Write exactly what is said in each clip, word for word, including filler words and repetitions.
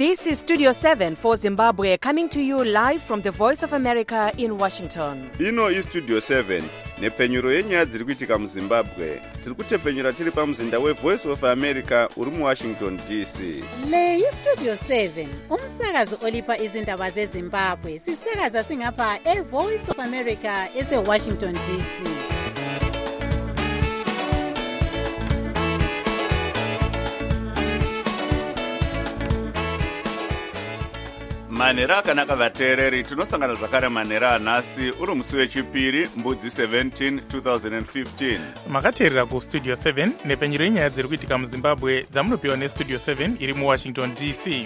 This is Studio seven for Zimbabwe, coming to you live from the Voice of America in Washington. Ino is Studio seven. Nepfenyuro yenyaya dziri kuitika muZimbabwe. Tiri kutepfenyura tiri pamuzinda weVoice of America uri muWashington D C. Le iStudio seven, umsakazo olipa izindaba zeZimbabwe. Sisakaza singapha eVoice of America eseWashington D C. Manera akanaka vateereri, tinosangana zvakare manera anhasi uri musi wechipiri mbudzi seventeen twenty fifteen. Makateerera kuStudio seven nepfenyuro yenyaya dziri kuitika muZimbabwe dzamunopiwa neStudio seven iri muWashington D C.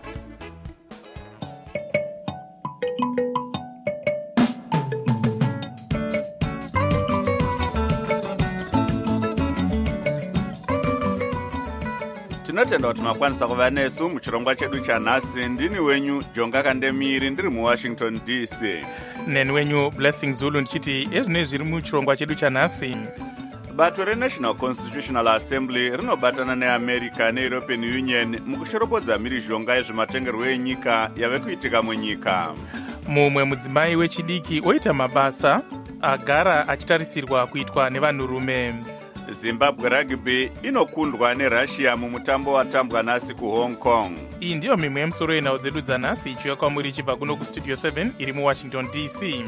Tinotenda kuti makwanisa kuva nesu muchirongwa chedu chanhasi. Ndini wenyu Jonga Kandemiri ndiri muWashington D C. Neni wenyu Blessing Zulu ndichiti ezvinezvi zviri muchirongwa chedu chanhasi. Bato reNational Constitutional Assembly rinobatana neAmerica neEuropean Union mukushoropodza mhirizhonga yezvematongerwo enyika yave kuitika munyika. Mumwe mudzimai wechidiki oita mabasa agara achitarisirwa kuitwa nevanhurume. Zimbabwe Rugby inokundwa neRussia mumutambo watambwa nhasi kuHong Kong. Iyi ndiyo mimwe yemusoro yenhau dzedu dzanhasi ichiuya kwamuri ichibva kuno kuStudio seven iri muWashington D C.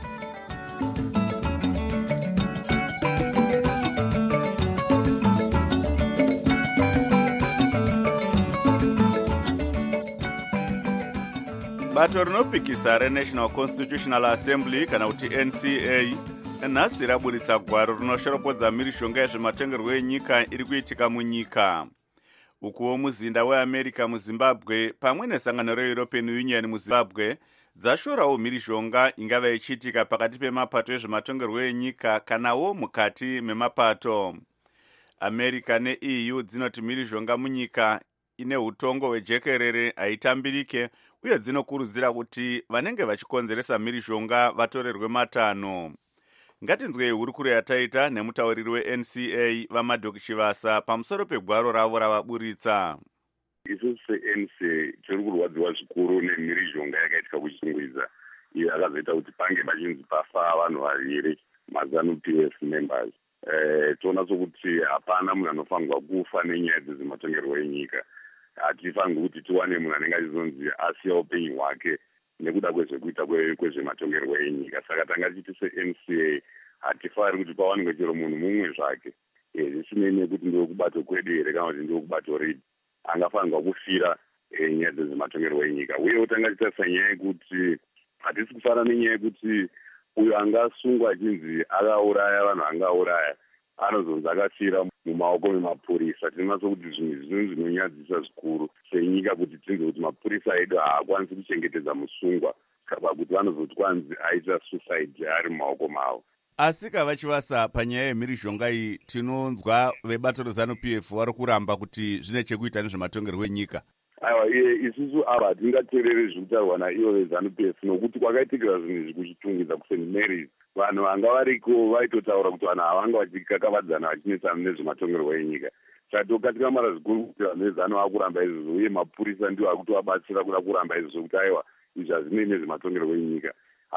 Bato rinopikisa reNational Constitutional Assembly kana kuti N C A nhasi raburitsa gwaro rinoshoropodza mhirizhonga yezvematongerwo enyika iri kuitika munyika. Ukuwo muzinda weAmerica muZimbabwe pamwe nesangano reEuropean Union muZimbabwe dzashorawo mhirizhonga ingava ichiitika pakati pemapato ezvematongerwo enyika kanawo mukati memapato. America neE U dzinoti mhirizhonga munyika ine utongo hwejekerere haitambirike uye dzinokurudzira kuti vanenge vachikonzeresa mhirizhonga vatorerwe matanho. Ngatinzwei hurukuro yataita nemutauriri weN C A vaMadok Chivasa pamusoro pegwaro ravo ravaburitsa. Isusu seN C A tiri kurwadziwa zvikuru nemhirizhonga yakaitika kuchingwiza iyo yakazoita kuti pange pachinzi pafa vanhu vaviri mazanu P F members. Eh, toona sokuti hapana munhu anofanirwa kufa nenyaya dzezvematongerwo enyika. Hatifanirwi kuti tiwane munhu anenge achizonzi asiya upenyu hwake nekuda kwezvekuita kwezvematongerwo enyika. Saka tanga tichiti seN C A hatifari kuti pawanikwe chero munhu mumwe zvake zvisinei nekuti ndokubato kwedu here kana kuti ndokubato ridi angafanirwa kufira nyaya dzezvematongerwo enyika. Uyewo tanga titarisa nyaya yekuti hatisi kufara nenyaya yekuti uyo angasungwa achinzi akauraya vanhu angauraya anozonzi akafira mumaoko memapurisa. Tinoona sokuti zvinhu zvinhu zvinonyadzisa zvikuru senyika kuti tinze kuti mapurisa edu haakwanisi kuchengetedza musungwa pakuti vanozoti kwanzi aita suicide ari mumaoko mavo. Asi Kava Chivasa, panyaya yemhirizhonga iyi tinonzwa vebato reZanu P F vari kuramba kuti zvine chekuita nezvematongerwo enyika. Aiwa, iye isusu ava hatingateereri zviri kutaurwa naivo veZanu P F nokuti kwakaitikira zvinhu izvi kuchitungidza kuSaint Mary's. Vanhu vanga variko vaitotaura kuti vanhu havanga vachikakavadzana vachinetsana nezvematongerwo enyika. Saka tokatika mara zvikuru kuti vanhu veZanu vakuramba izvozvo uye mapurisa ndiwo akutovabatsira kuda kuramba izvozvo kuti aiwa izvi hazvinei nezvematongerwo enyika.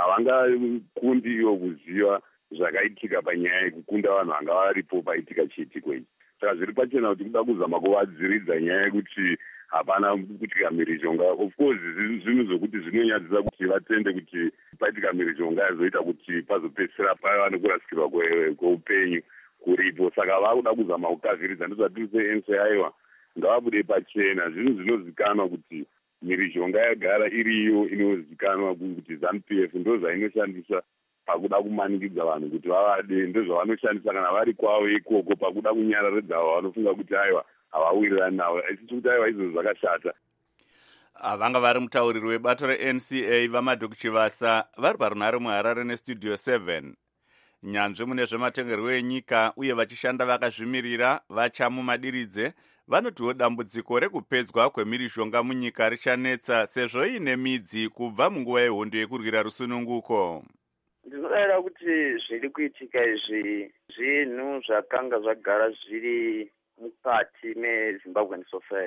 Havangakundi ivo kuziva zvakaitika panyaya yekukunda vanhu vanga varipo paitika chiitiko ichi. Saka zviri pachena kuti kuda kuzama kuvadziridza nyaya yekuti hapana kuitika mhirizhonga. Of course zvinhu zvokuti zvinonyadzisa kuti vatende kuti paitika mhirizhonga yazoita kuti pazopedzisira paiva nekurasikirwa kweupenyu kuripo. Saka vakuda kuzama kukavhiridza ndozvatiri seN C A aiwa ngavabude pachena. Zvinhu zvinozikanwa kuti mhirizhonga yagara iriyo inozikanwa kuti ZANU P F ndo zvainoshandisa pakuda kumanikidza vanhu kuti vavade, ndozvavanoshandisa kana vari kwavo ikoko pakuda kunyararedza avo vanofunga kuti aiwa havawirirani navo. Isisi kuti aiwa izvozvo zvakashata. Vanga vari mutauriri webato reN C A vaMadok Chivasa vari parunhare muHarare neStudio seven. Nyanzvi mune zvematongerwo enyika uye vachishanda vakazvimirira vachamumadiridze vanotiwo dambudziko rekupedzwa kwemhirizhonga munyika richanetsa sezvo ine midzi kubva munguva yehondo yekurwira rusununguko. Ndinoda kuti zviri kuitika izvi zvinhu zvakanga zvagara zviri mukati meZimbabwean society.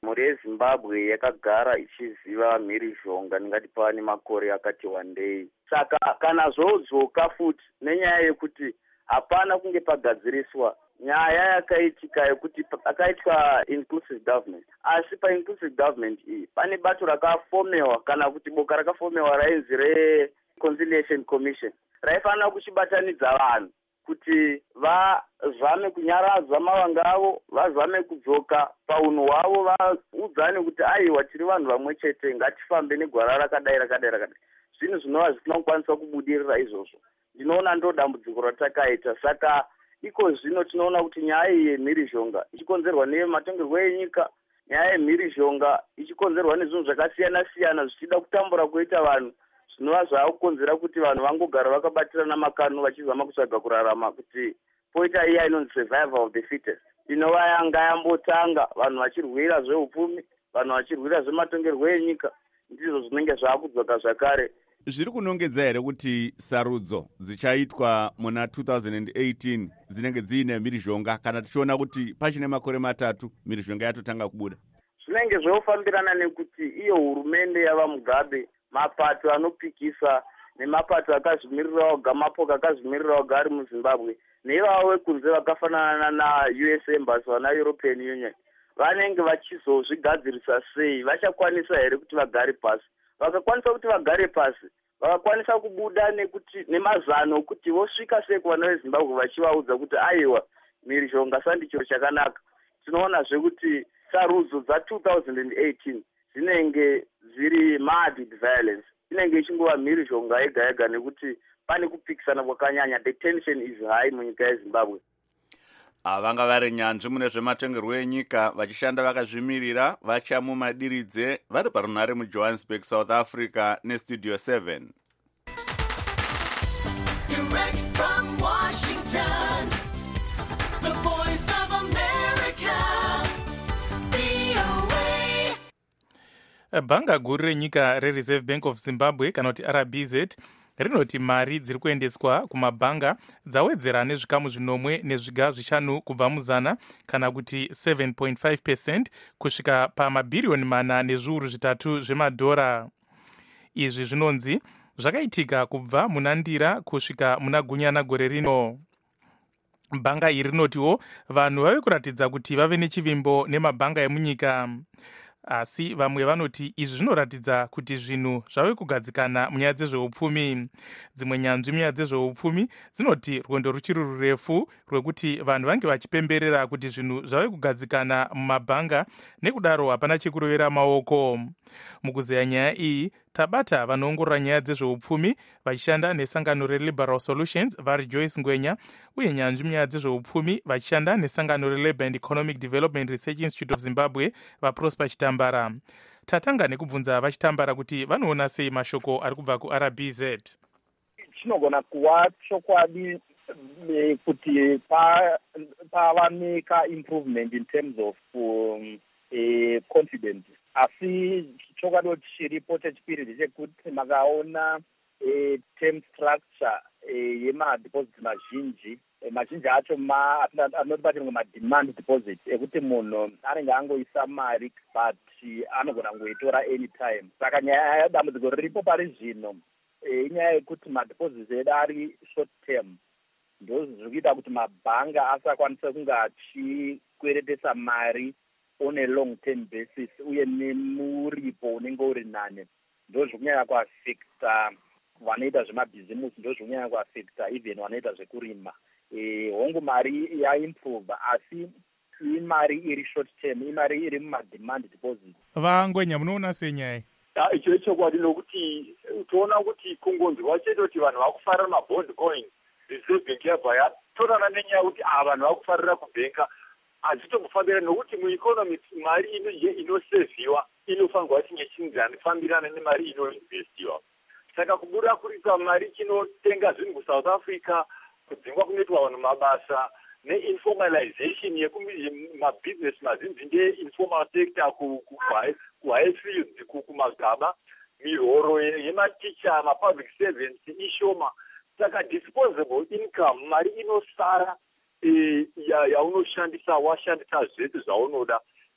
mhuri yezimbabwe yakagara ichiziva mhirizhonga ndingati pava nemakore akati wandei. Saka kana zvodzoka futi nenyaya yekuti hapana kunge pagadziriswa nyaya yakaitika yekuti pakaitwa inclusive government, asi painclusive government iyi pane bato rakafomewa kana kuti boka rakafomewa rainzi reconciliation commission raifanira kuchibatanidza vanhu kuti vazame kunyaradza mavanga avo, vazame kudzoka paunhu hwavo, vaudzane kuti aiwa tiri vanhu vamwe chete, ngatifambe negwara rakadai rakadai rakadai. Zvinhu zvinova zvisina kukwanisa kubudirira izvozvo. Ndinoona ndo dambudziko ratakaita. Saka iko zvino tinoona kuti nyaya iyi yemhirizhonga ichikonzerwa nematongerwo enyika, nyaya yemhirizhonga ichikonzerwa nezvinhu zvakasiyana siyana zvichida kutambura kuita vanhu, zvinova zvaakukonzera kuti vanhu vangogara vakabatirana makano vachizama kutsvaga kurarama, kuti poita iya inonzi survival of the fittest inova yanga yambotanga, vanhu vachirwira zveupfumi, vanhu vachirwira zvematongerwo enyika, ndizvo zvinenge zvaakudzoka zvakare. Zviri kunongedza here kuti sarudzo dzichaitwa muna two thousand eighteen dzinenge dziine mhirizhonga, kana tichiona kuti pachine makore matatu mhirizhonga yatotanga kubuda? Zvinenge zvofambirana nekuti iyo hurumende yava Mugabe, mapato anopikisa nemapato akazvimirira oga, mapoka akazvimirira oga ari muZimbabwe, neivavo vekunze vakafanana na-U S Embassy vana European Union, vanenge vachizozvigadzirisa sei, vachakwanisa here kuti vagare pasi? Vakakwanisa kuti vagare pasi, vakakwanisa kubuda nekuti nemazano okuti vosvika sei kuvana veZimbabwe vachivaudza kuti aiwa mhirizhonga sandi chiro chakanaka. Tinoonazve kuti sarudzo dza two thousand eighteen dzinenge dziri mad violence, inenge ichingova mhirizhonga yega yega nekuti pane kupikisana kwakanyanya. The tension is high munyika yeZimbabwe. Vanga vari nyanzvi mune zvematongerwo enyika vachishanda vakazvimirira vachamumadiridze vari parunhare muJohannesburg, South Africa nestudio seven. Direct from Washington, the voice of America, V O A. Bhanga guru renyika reReserve Bank of Zimbabwe kana kuti R B Z rinoti mari dziri kuendeswa kumabhanga dzawedzera nezvikamu zvinomwe nezviga zvishanu kubva muzana, kana kuti seven point five percent kusvika pamabhiriyoni mana nezviuru zvitatu zvemadhora. Izvi zvinonzi zvakaitika kubva muna Ndira kusvika muna Gunyana gore rino. Bhanga iri rinotiwo vanhu vave kuratidza kuti vave nechivimbo nemabhanga emunyika, asi vamwe vanoti izvi zvinoratidza kuti zvinhu zvave kugadzikana munyaya dzezveupfumi. Dzimwe nyanzvi munyaya dzezveupfumi dzinoti rwendo ruchiri rurefu rwekuti vanhu vange vachipemberera kuti zvinhu zvave kugadzikana mumabhanga, nekudaro hapana chekurovera maoko. Mukuzeya nyaya iyi tabata vanoongorora nyaya dzezveupfumi vachishanda nesangano reLiberal Solutions vari Joyce Ngwenya, uye nyanzvi munyaya dzezveupfumi vachishanda nesangano reLabour and Economic Development Research Institute of Zimbabwe vaProsper Chitambara. Tatanga nekubvunza vachitambara kuti vanoona sei mashoko ari kubva kuR B Z. Chinogona kuva chokwadi kuti pavameka improvement in terms of um, uh, confidence, asi chokwadi kuti chiripo chechipiri ndechekuti makaona uh, term structure uh, yemadeposits mazhinji uh, mazhinji acho anotibatirwa mademand deposit ekuti munhu anenge angoisa mari but anogona ngoitora anytime. Saka nyaya yadambudziko riripo pari zvino inyaya yekuti madeposits edu ari short term, ndo zviri kuita kuti mabhanga asakwanisa kunge achikweretesa mari on a long term basis uye nemuripo unenge uri nane. Ndo zviri kunyanya kuafekta vanoita zvemabhizimusi, ndo zviri kunyanya kuafekta even vanoita zvekurima. E, hongu mari yaimprove asi imari iri short term, imari iri mumademand deposit. Vangwenya munoona senyaya icho chokwadi nokuti toona kuti kungonzwa chete kuti vanhu vakufarira mabond coin, Reserve Bank yabva yatorana nenyaya kuti ava vanhu vakufarira kubhenka, hazvitombofambirana nokuti mueconomy mari inoseviwa inofanirwa kuti ichifambirana nemari inoinvestiwa. Saka kubuda kurisa mari chinotenga zvinhu kuSouth Africa, kudzingwa kunoitwa vanhu mabasa neinformalization yekumabusiness mazhinji ndeinformal sector kuhigh fields, kumagaba, mihoro yematicha, mapublic servants ishoma. Saka disposable income, mari inosara yaunoshandisa washandisa zvese zvaunoda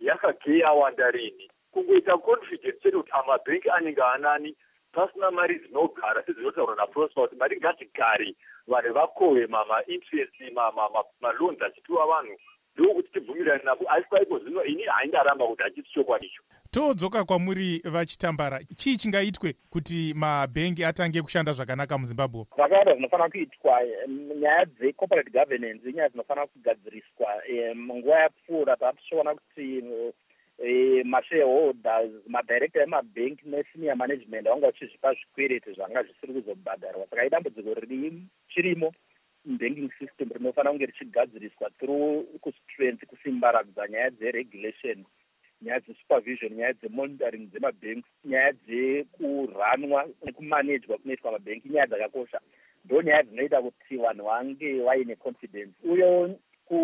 yakageya wanda rini kungoita confidence chedu kuti amabhengi anenge anani pasina mari dzinogara sedzinotaura naprosper kuti mari ngatigare vanhu vakohwe mainterest maloans achipiwa vanhu ndokuti tibvumirane navo asi kwaipo zvino ini haindaramba kuti hachiti chokwadi icho. Todzoka kwamuri vachitambara, chii chingaitwe kuti mabhengi atange kushanda zvakanaka muZimbabwe? Zvakawanda zvinofanira kuitwa. Nyaya dzecorporate governance inyaya dzinofanira kugadziriswa. Munguva yapfuura tatishoona kuti mashareholders, madirector emabhengi nesenior management vanga vachizvipa zvikwereti zvanga zvisiri kuzobhadharwa. Saka idambudziko riri chirimo banking system rinofanira kunge richigadziriswa through kustrength, kusimbaradza nyaya dzeregulation, nyaya dzesupervision, nyaya dzemonitoring dzemabhengi, nyaya dzekuranwa nekumanejwa kunoitwa mabhengi, nyaya dzakakosha. Ndo nyaya dzinoita kuti vanhu vange vaine confidence. Uyo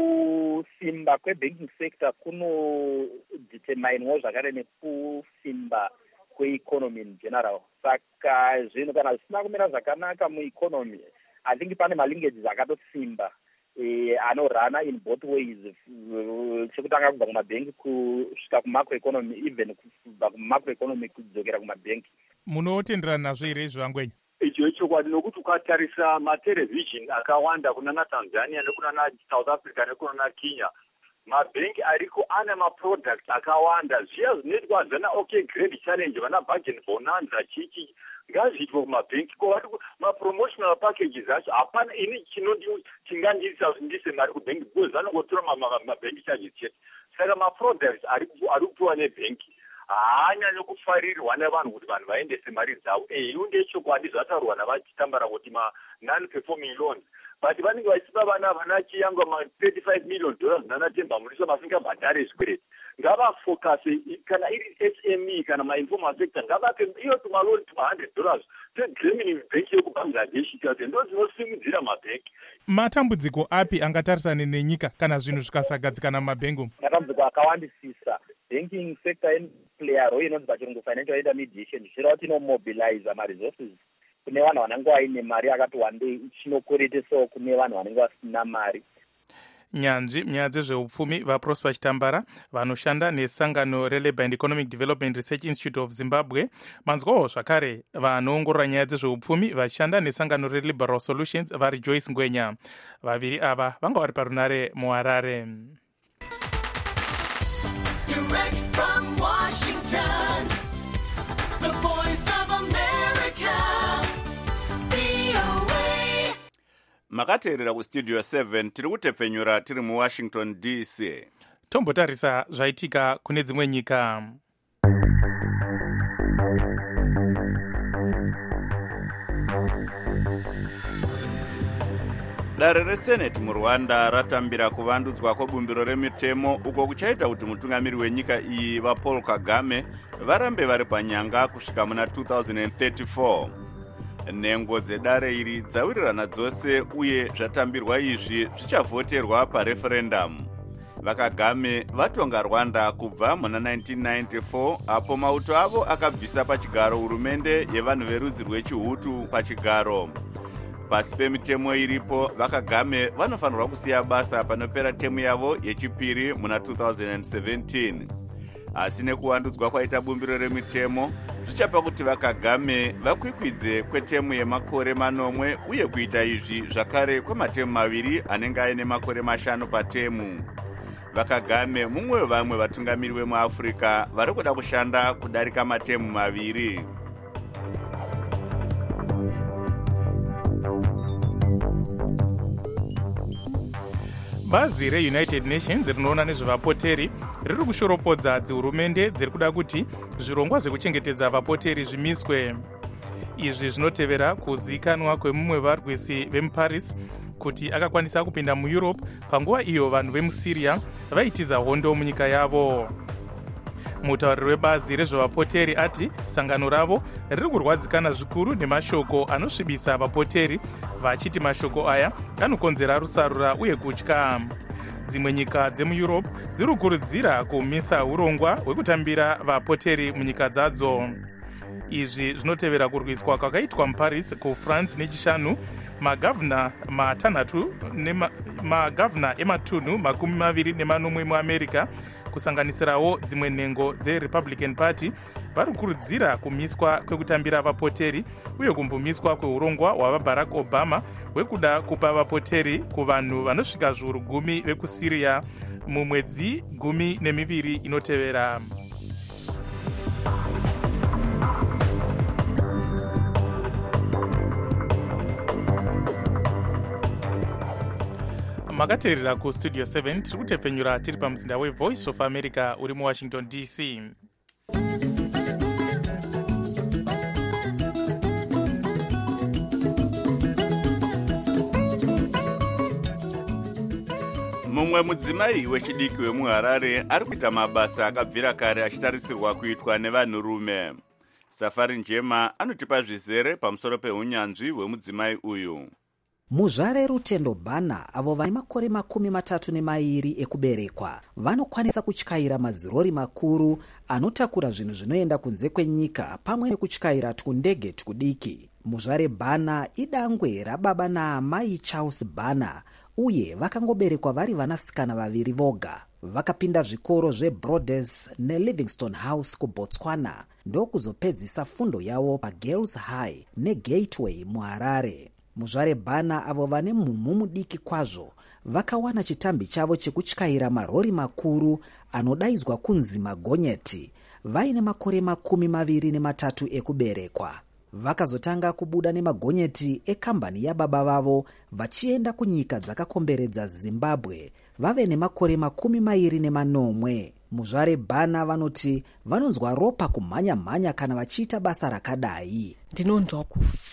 kusimba kwebanking sector kunodeterminewo zvakare nekusimba kweeconomy in general. Saka zvinhu kana zvisina kumira zvakanaka mueconomy, I think pane malinkages akatosimba eh, anorana in both ways, chekutanga kubva kumabhengi kusvika kumacroeconomy, even kubva kumacroeconomy kudzokera kumabhengi. Munotenderana nazvo here zvangwenyu? Icho ichokwadi nokuti ukatarisa matelevision akawanda kunana Tanzania nekunana South Africa nekunana Kenya, mabhengi ariko ane maproducts akawanda. Zviya zvinoitwa zvana okay grade challenge, vana budget bonanza chichi ngazviitwe kumabhengi. Ko vari mapromotional packages acho hapana ini chingandiisa ndise mari kubhengi because vanongotora mabhengi charges chete. Saka maproducts ari kupiwa nebhengi haanyanye kufarirwa nevanhu kuti vanhu vaendese mari dzavo. Iyo ndechokwadi zvataurwa navachitambara kuti ma-non-performing loans, but vanenge vachipa vana vana chiyangwa ma-thirty-five million dollars nanatemba muliso masingabhadhare zvikwereti. Ngavafokase kana iri S M E kana ma-informal sector ngavape iyo tumaloni tuma-hundred dollars tegrimini bhenki yekubangladesh ikati ndo dzinosimudzira mabhenki. Matambudziko api angatarisane nenyika kana zvinhu zvikasagadzikana mumabhengi umu? Matambudziko akawandisisa. Banking sector inoplaya role inonzi pachirungu financial intermediation, zvichireva kuti inomobilize ma-resources kune vanhu vanenge vaine mari akati wandei, ichinokoretesawo kune vanhu vanenge vasina mari. Nyanzvi nyaya dzezveupfumi vaProsper Chitambara vanoshanda nesangano reLabour and Economic Development Research Institute of Zimbabwe. Manzwawo zvakare vanoongorora nyaya dzezveupfumi vachishanda nesangano reLiberal Solutions vaRejoice Ngwenya. Vaviri ava vanga vari parunare muHarare. Direct from Washington, the voice of America, V O A. Makateerera kustudio seven tiri kutepfenyura tiri muWashington D C. Tombotarisa zvaitika kune dzimwe nyika. Dare reseneti muRwanda ratambira kuvandudzwa kwebumbiro remitemo uko kuchaita kuti mutungamiri wenyika iyi vaPaul Kagame varambe vari panyanga kusvika muna two thousand thirty-four. Nhengo dzedare iri dzawirirana dzose uye zvatambirwa izvi zvichavhoterwa pareferendamu. VaKagame vatonga Rwanda kubva muna nineteen ninety-four apo mauto avo akabvisa pachigaro hurumende yevanhu verudzi rwechiHutu pachigaro. Pasi pemitemo iripo, VaKagame vanofanirwa kusiya basa panopera temu yavo yechipiri muna two thousand seventeen. Asi nekuvandudzwa kwaita bumbiro remitemo, zvichapa kuti VaKagame vakwikwidze kwetemu yemakore manomwe uye kuita izvi zvakare kwematemu maviri anenge aine makore mashanu patemu. VaKagame mumwe wevamwe vatungamiri vemuAfrica vari kuda kushanda kudarika matemu maviri. Bazi reUnited Nations rinoona nezvevapoteri riri kushoropodza dzihurumende dziri kuda kuti zvirongwa zvekuchengetedza vapoteri zvimiswe. Izvi zvinotevera kuzivikanwa kwemumwe wevarwisi vemuParis kuti akakwanisa kupinda muEurope panguva iyo vanhu vemuSyria vaitiza hondo munyika yavo. Mutauriri webazi rezvevapoteri ati sangano ravo riri kurwadzikana zvikuru nemashoko anosvibisa vapoteri, vachiti mashoko aya anokonzera rusarura uye kutya. Dzimwe nyika dzemuEurope dziri kukurudzira kumisa urongwa hwekutambira vapoteri munyika dzadzo. Izvi zvinotevera kurwiswa kwakaitwa muParis kuFrance nechishanu magavhuna matanhatu magavhuna ematunhu makumi maviri nemanomwe muAmerica kusanganisirawo dzimwe nhengo dzerepublican party vari kukurudzira kumiswa kwekutambira vapoteri uye kumbomiswa kweurongwa hwavabarack obama hwekuda kupa vapoteri kuvanhu vanosvika zviuru gumi vekusyria mumwedzi gumi nemiviri inotevera. makateerera kustudio seven tiri kutepfenyura tiri pamuzinda wevoice of america uri muwashington D C. mumwe mudzimai wechidiki wemuharare ari kuita mabasa akabvira kare achitarisirwa kuitwa nevanhurume. Safari Njema anotipa zvizere pamusoro peunyanzvi hwemudzimai uyu. muzvare Rutendo Bana avo vane makore makumi matatu nemairi ekuberekwa vanokwanisa kutyaira mazirori makuru anotakura zvinhu zvinoenda kunze kwenyika pamwe nekutyaira twundege twudiki. muzvare Bana idangwe rababa naamai Charles Bana uye vakangoberekwa vari vanasikana vaviri voga. Vakapinda zvikoro zveBroaders neLivingstone House kuBotswana ndokuzopedzisa fundo yavo paGirls High neGateway muHarare. muzvare Bana avo vane mumhu mudiki kwazvo vakawana chitambi chavo chekutyaira marori makuru anodaidzwa kunzi magonyeti vaine makore makumi maviri nematatu ekuberekwa. Vakazotanga kubuda nemagonyeti ekambani yababa vavo vachienda kunyika dzakakomberedza Zimbabwe vave nemakore makumi mairi nemanomwe. muzvare Bana vanoti vanonzwa ropa kumhanya-mhanya kana vachiita basa rakadai. ndinonzwa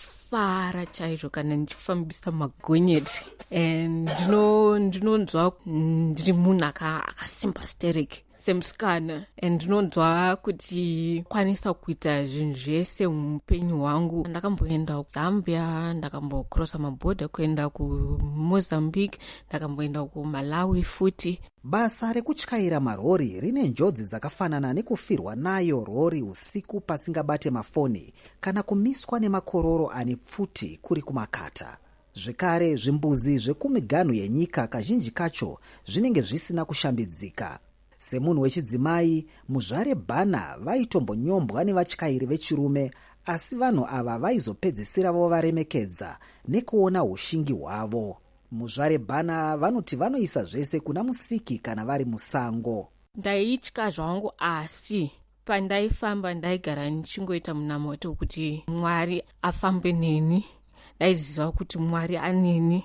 kufara chaizvo kana ndichifambisa magonyeti and ndinonzwa ndiri munhu akasympathetic semusikana and ndinonzwa kuti kwanisa kuita zvinhu zvese muupenyu hwangu. ndakamboenda kuZambia, ndakambokrosa mabhodha kuenda kuMozambique, ndakamboenda kuMalawi futi. Basa rekutyaira marori rine njodzi dzakafanana nekufirwa nayo rori usiku pasingabate mafoni kana kumiswa nemakororo ane pfuti kuri kumakata. Zvekare zvimbuzi zvekumiganhu yenyika kazhinji kacho zvinenge zvisina kushambidzika. Semunhu wechidzimai, muzvare Bana vaitombonyombwa nevatyairi vechirume, asi vanhu ava vaizopedzisira vovaremekedza nekuona ushingi hwavo. muzvare Bana vanoti vanoisa zvese kuna musiki kana vari musango. ndaitya zvangu asi pandaifamba ndaigara nichingoita munamoto kuti Mwari afambe neni. ndaiziva kuti Mwari aneni,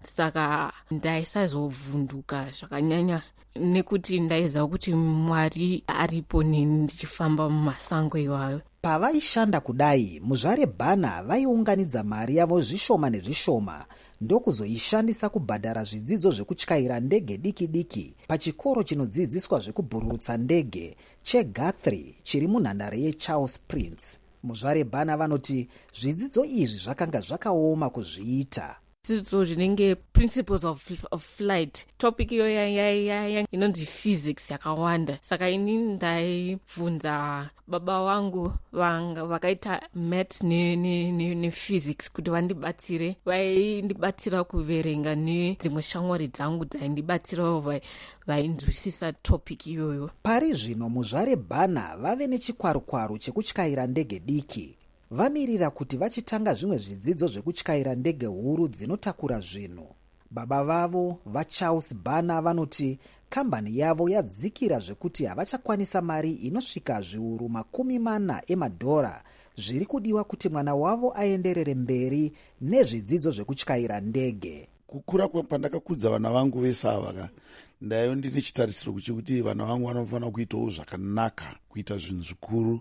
saka ndaisazovhunduka zvakanyanya nekuti ndaiziva kuti Mwari aripo neni ndichifamba mumasango iwayo. Pavaishanda kudai, muzvare Bana vaiunganidza mari yavo zvishoma nezvishoma ndokuzoishandisa kubhadhara zvidzidzo zvekutyaira ndege diki diki pachikoro chinodzidziswa zvekubhururutsa ndege cheGuthrie chiri munhandare yeCharles Prince. muzvare Bana vanoti zvidzidzo izvi zvakanga zvakaoma kuzviita. zvidzidzo zvinenge principles of, of flight, topic iyo yaya inonzi physics yakawanda. Saka ini ndaibvunza baba vangu vanga vakaita maths ne, ne, ne, ne physics kuti vandibatsire. Vaindibatsira kuverenga nedzimwe shamwari dzangu dzaindibatsirawo vainzwisisa topic iyoyo. Pari zvino muzvare Bana vave nechikwarukwaru chekutyaira ndege diki. Vamirira kuti vachitanga zvimwe zvidzidzo zvekutyaira ndege huru dzinotakura zvinhu. Baba vavo vaCharles Bana vanoti kambani yavo yadzikira zvekuti havachakwanisa mari inosvika zviuru makumi mana emadhora zviri kudiwa kuti mwana wavo aenderere mberi nezvidzidzo zvekutyaira ndege. Kukura pandakakudza vana vangu vese ava ndaiyo ndine chitarisiro kuti vana vangu vanofanira kuitawo zvakanaka, kuita zvinhu zvikuru.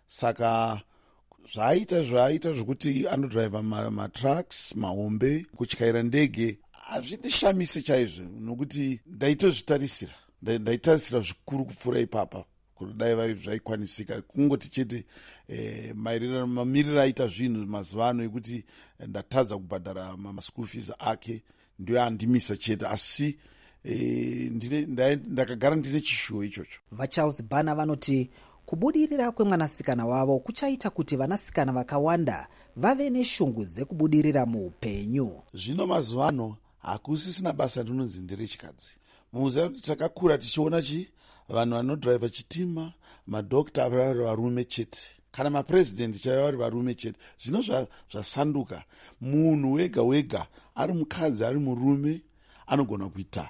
Saka zvaita zvaita zvokuti anodhiraivha matrucks mahombe kutyaira ndege hazvindishamise chaizvo, nokuti ndaitozvitarisira ndaitarisira zvikuru kupfuura ipapa kuti dai zvaikwanisika. Kungoti chete eh, mamiriro aita zvinhu mazuva ano ekuti ndatadza kubhadhara maschool fees ake ndio andimisa chete, asi eh, ndakagara ndine chishuwo ichocho. VaCharles Bana vanoti kubudirira kwemwanasikana wavo kuchaita kuti vanasikana vakawanda vave neshungu dzekubudirira muupenyu. Zvino mazuvano hakusisina basa rinonzi nderechikadzi. Muziva kuti takakura tichiona chi vanhu vanodhiraivha chitima, madhokta vari varume chete, kana mapurezidendi chaiva vari varume chete. Zvino zvasanduka, munhu wega wega ari mukadzi ari murume anogona kuita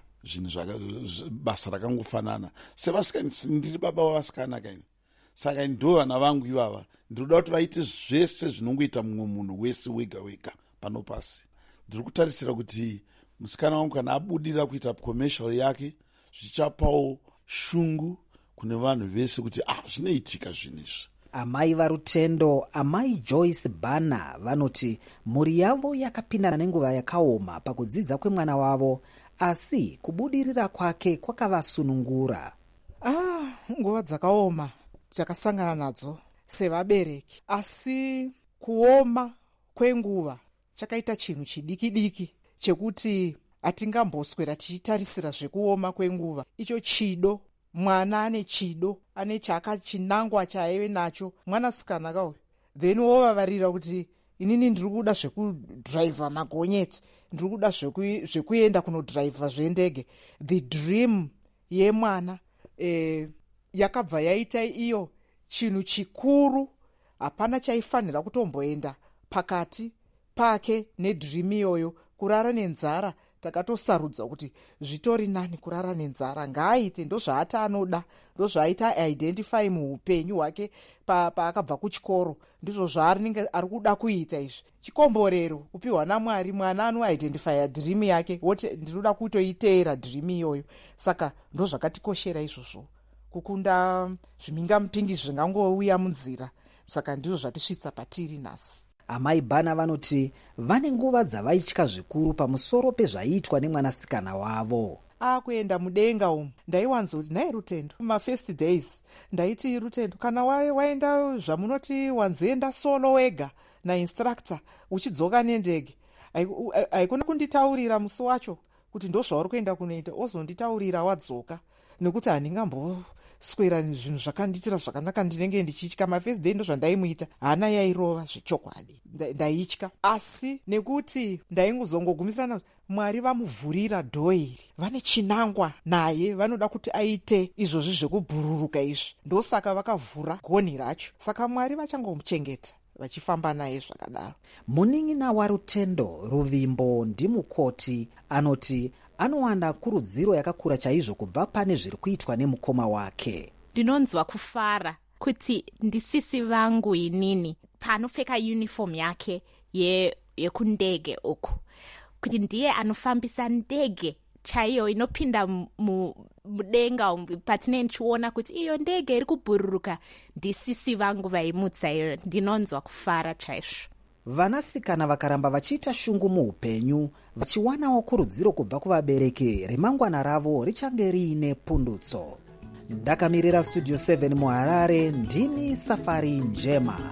zvinhu basa rakangofanana. Sevasikana, ndiri baba wavasikana kaini, saka ndo vana vangu ivava ndinoda kuti vaite zvese zvinongoita mumwe munhu wese wega wega pano pasi. Ndiri kutarisira kuti musikana wangu kana abudira kuita commercial yake zvichapawo shungu kune vanhu vese kuti ah, zvinoitika zvinhu izvi. Amai varutendo, amai Joyce Bana vanoti mhuri yavo yakapindana nenguva yakaoma pakudzidza kwemwana wavo, asi kubudirira kwake kwakavasunungura. Ah, nguva dzakaoma takasangana nadzo sevabereki, asi kuoma kwenguva chakaita chinhu chidiki diki chekuti hatingamboswera tichitarisira zvekuoma kwenguva. Icho chido, mwana ane chido, ane chaka chinangwa chaaive nacho, mwanasikana kauyu, then wovavarira kuti inini ndiri kuda zvekudhiraivha magonyeti, ndiri kuda zvekuenda kunodhiraivha zvendege. The dream yemwana eh, yakabva yaita iyo chinhu chikuru. Hapana chaifanira kutomboenda pakati pake nedream iyoyo. Kurara nenzara takatosarudza kuti zvitori nani kurara nenzara, ngaaite ndozvaata anoda, ndozvaaita identify muupenyu hwake paakabva kuchikoro, ndizvo zvaarinenge ari kuda kuita. Izvi chikomborero kupiwa naMwari. Mwana anoidentifya dream yake, woti ndinoda kutoiteera dream iyoyo. Saka ndozvakatikoshera izvozvo, kukunda zvimingamupingi zvingangouya munzira. Saka ndizvo zvatisvitsa patiri nhasi. Amai Bana vanoti vane nguva dzavaitya zvikuru pamusoro pezvaiitwa nemwanasikana wavo. Akuenda mudenga umu ndaiwanzoti nai Rutendo, mafirst days ndaiti Rutendo, kana waenda zvamunoti wanzoenda solo wega nainstructor uchidzoka nendege, haikona kunditaurira musi wacho kuti ndozvauri kuenda kunoita, ozonditaurira wadzoka, nekuti handingamboswera zvinhu zvakandiitira zvakanaka, ndinenge ndichitya. Mafirst day ndozvandaimuita, hana yairova zvechokwadi, ndaitya. Asi nekuti ndaingozongogumisirana Mwari vamuvhurira dhoo iri, vane chinangwa naye, vanoda kuti aite izvozvi zvekubhururuka izvi, ndosaka vakavhura gonhi racho. Saka Mwari vachangomuchengeta vachifamba naye zvakadaro. Munin'ina waRutendo, Ruvimbo ndimukoti, anoti anowanda kurudziro yakakura chaizvo kubva pane zviri kuitwa nemukoma wake. Ndinonzwa kufara kuti ndisisi vangu inini panopfeka uniform yake ye yekundege uku, kuti ndiye anofambisa ndege chaiyo inopinda mudenga patine nchiona kuti iyo ndege iri kubhururuka, ndisisi vangu vaimutsa iyo. Ndinonzwa kufara chaizvo. Vanasikana vakaramba vachiita shungu muupenyu, vachiwanawo kurudziro kubva kuvabereki, remangwana ravo richange riine pundutso. Ndakamirira Studio seven muHarare, ndini Safari Njema.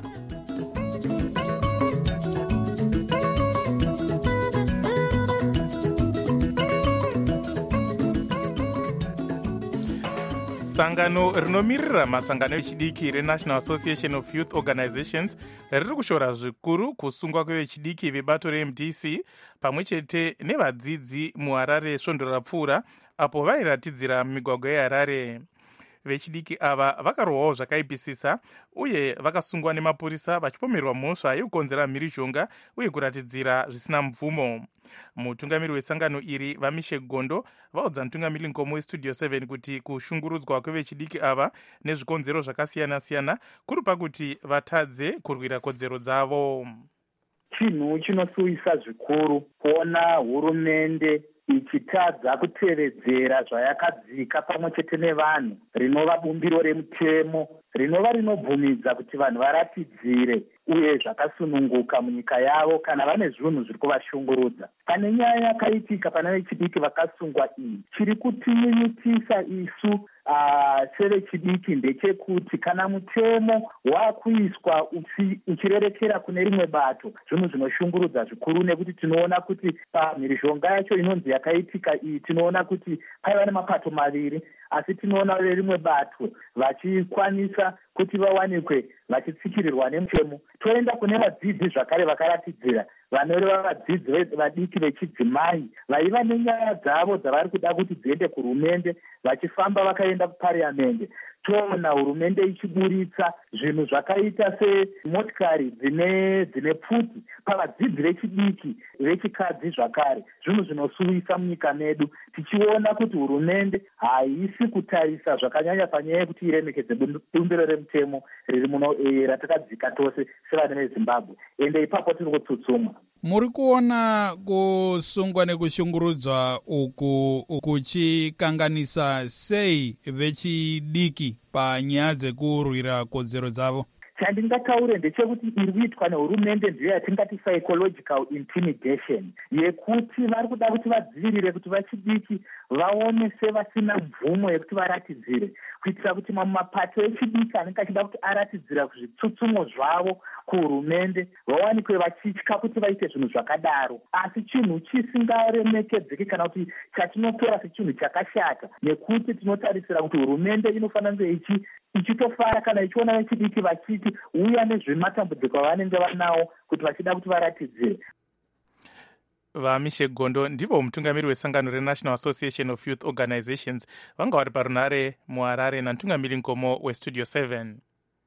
Sangano rinomirira masangano echidiki reNational Association of Youth Organizations riri kushora zvikuru kusungwa kwevechidiki vebato reM D C pamwe chete nevadzidzi muHarare svondo rapfuura apo vairatidzira migwagwa yeHarare. Vechidiki ava vakarohwawo zvakaipisisa uye vakasungwa nemapurisa vachipomerwa mhosva yekukonzera mhirizhonga uye kuratidzira zvisina mubvumo. Mutungamiri wesangano iri Vamishe Gondo vaudza mutungamiri nkomo weStudio seven kuti kushungurudzwa kwevechidiki ava nezvikonzero zvakasiyana siyana kuri pakuti vatadze kurwira kodzero dzavo. Chinhu chinosuvisa zvikuru kuona hurumende ichitadza kutevedzera zvayakadzika pamwe chete nevanhu, rinova bumbiro remutemo, rinova rinobvumidza kuti vanhu varatidzire uye zvakasununguka munyika yavo kana vane zvinhu zviri kuvashungurudza. Pane nyaya yakaitika pana vechidiki vakasungwa iyi, chiri kutinyunyutisa isu sevechidiki ndechekuti kana mutemo wakuiswa uchirerekera kune rimwe bato, zvinhu zvinoshungurudza zvikuru, nekuti tinoona kuti pamhirizhonga yacho inonzi yakaitika iyi, tinoona kuti paiva nemapato maviri, asi tinoona verimwe bato vachikwanisa kuti vawanikwe vachitsikirirwa nemutemo. Toenda kune vadzidzi zvakare vakaratidzira vanoreva vadzidzi vadiki vechidzimai vaiva nenyaya dzavo dzavari kuda kuti dziende kuhurumende vachifamba vakaenda kupariamende. Toona hurumende ichiburitsa zvinhu zvakaita semotikari dzine dzine pfuti pavadzidzi vechidiki vechikadzi zvakare, zvinhu zvinosuwisa munyika medu, tichiona kuti hurumende haisi kutarisa zvakanyanya panyaya yekuti iremekedze bumbiro remutemo riri muno ratakadzika tose sevana vezimbabwe, ende ipapo tiri kutsutsumwa. Muri kuona kusungwa nekushungurudzwa uku kuchikanganisa sei vechidiki panyaya dzekurwira kodzero dzavo? Chandingataure ndechekuti iri kuitwa nehurumende ndiyo yatingati psychological intimidation, yekuti vari kuda kuti vadzivirire kuti vachidiki vaone sevasina mvumo yekuti varatidzire, kuitira kuti mamwe mapato echidiki anenge achida kuti aratidzira zvitsutsumo zvavo kuhurumende vawanikwe vachitya kuti vaite zvinhu zvakadaro, asi chinhu chisingaremekedzeki kana kuti chatinotora sechinhu chakashata, nekuti tinotarisira kuti hurumende inofanira kunge ichi ichitofara kana ichiona vechidiki vachiti uya nezvematambudziko avanenge vanawo kuti vachida kuti varatidzire. Vamishe Gondo ndivo mutungamiri wesangano reNational Association of Youth Organizations vanga vari parunare muHarare namutungamiri Nkomo weStudio seven.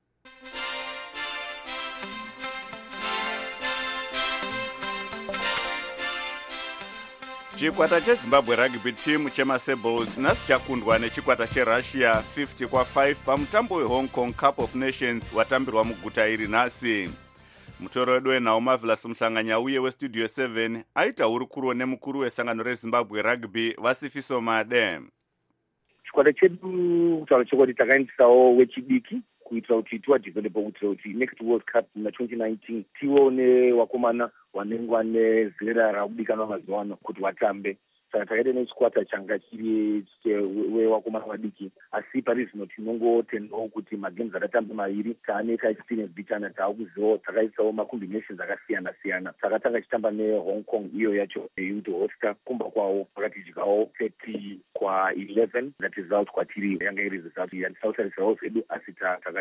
chikwata chezimbabwe rugby team chemasables nhasi chakundwa nechikwata cherussia fifty kwa five pamutambo weHong Kong Cup of Nations watambirwa muguta iri nhasi. Mutoro wedu wenhau Marvelous Muhlanganya uye weStudio seven aita hurukuro nemukuru wesangano reZimbabwe rugby Vasifiso Made. chikwata chedu kutaura chokwadi takaendisawo wechidiki kuitira kuti tiwadhivhelopa kuitira kuti next World Cup na twenty nineteen tione wakomana wanenge vane zera rakudikanwa mazuva ano kuti vatambe. Saka takaita nechikwata changa chiri wewakomana vadiki, asi pari zvino tinongotendawo kuti magames akatambe maviri taane kaexperience bitana taakuzivawo takaisawo macombinations akasiyana siyana. Saka tanga chitamba neHong Kong iyo yacho youth hosta, kumba kwawo pakatidyawo thirty kwa eleven, that result kwatiri yanga iri result yandisautarisirawo zvedu asi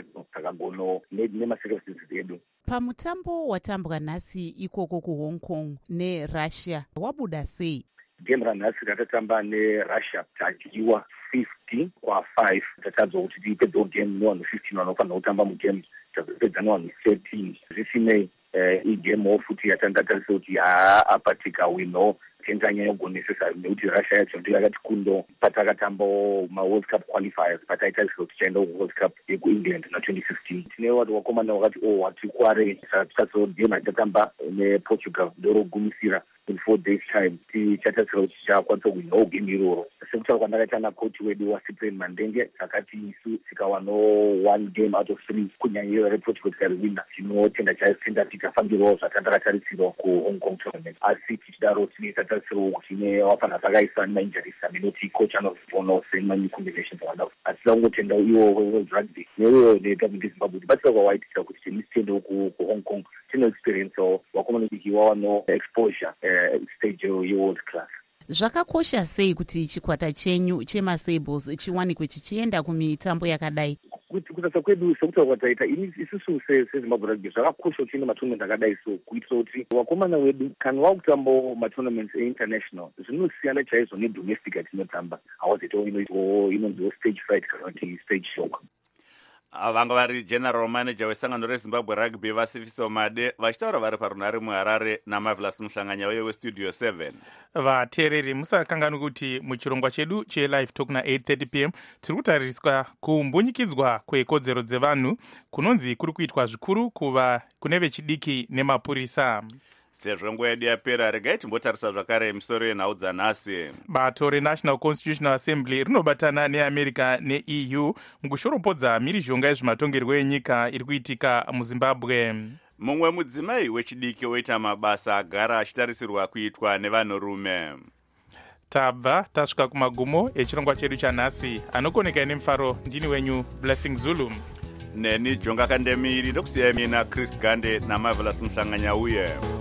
takagono nemacircumstances edu. Pamutambo watambwa nhasi ikoko kuHong Kong neRussia wabuda sei? Game ranhasi ratatamba neRussia tadyiwa fifty kwa five. Tatadzwa kuti tipedzewo game nevanhu fifteen vanofanira kutamba mugame, tapedza nevanhu thirteen. Zvisinei igame futi yatandatarisa kuti apa tikawinawo tenzanya yogonesesa nekuti Russia yacho ndiyo yakati kundo patakatambawo maWorld Cup qualifiers pataitarisira kuti tichaenda kuWorld Cup yekuEngland na twenty fifteen. Tine vati vakomana vakati o hatikware, saka tichazogame hatatamba nePortugal ndorogumisira in four days time tichatarisira kuti tichakwanisa kuwinawo game iroro. Sekutaura kwandakaita nacoach wedu waCyprian Mandenge takati isu tikawanawo one game out of three kunyanya iyo rePortugal tikariwina, tinotenda chaitenda tikafambirawo zvatandakatarisirwa kuHong Kong tournament. Asi tichidaro tine tatarisirawo kuti ine wafanira takaisa nemainjuries aminoti coach anozviponawo semany combinations awadawo. Asi tangotenda iwo World Rugby neiwo negovernment yeZimbabwe tibatsira kwawaitira kuti timisitendewo kuHong Kong tino experiencewo wakomana kuti wawano exposure stage yeworld class. Zvakakosha sei kuti chikwata chenyu chemasables chiwanikwe chichienda kumitambo yakadai? Kutasa kwedu sekutaura kwataita isusu seZimbabwe rugby zvakakosha kuti ine matournament akadai, so kuitira kuti wakomana wedu kana vakutambawo matournaments einternational zvinosiyana chaizvo nedomestic yatinotamba. Hawazitowo inoitwawo inonziwo stage fright kana kuti stage shock. Vanga vari general manager wesangano reZimbabwe rugby Vasifiso Made vachitaura vari parunare muHarare naMarvelous Muhlanganya uye weStudio seven. Vateereri musakanganwi kuti muchirongwa chedu chelive talk na eight thirty p m tiri kutariswa kumbunyikidzwa kwekodzero dzevanhu kunonzi kuri kuitwa zvikuru kuva kune vechidiki nemapurisa. Sezvo nguva yedu yapera, regai timbotarisa zvakare misoro yenhau dzanhasi. Bato reNational Constitutional Assembly rinobatana neAmerica neE U mukushoropodza mhirizhonga yezvematongerwo enyika iri kuitika muZimbabwe. Mumwe mudzimai wechidiki woita mabasa agara achitarisirwa kuitwa nevanhurume. Tabva tasvika kumagumo echirongwa chedu chanhasi. Anokoneka nemufaro ndini wenyu Blessing Zulu. Neni Jonga Kandemiri ndokusiyai mina Chris Gande naMarvelous Muhlanganya uye.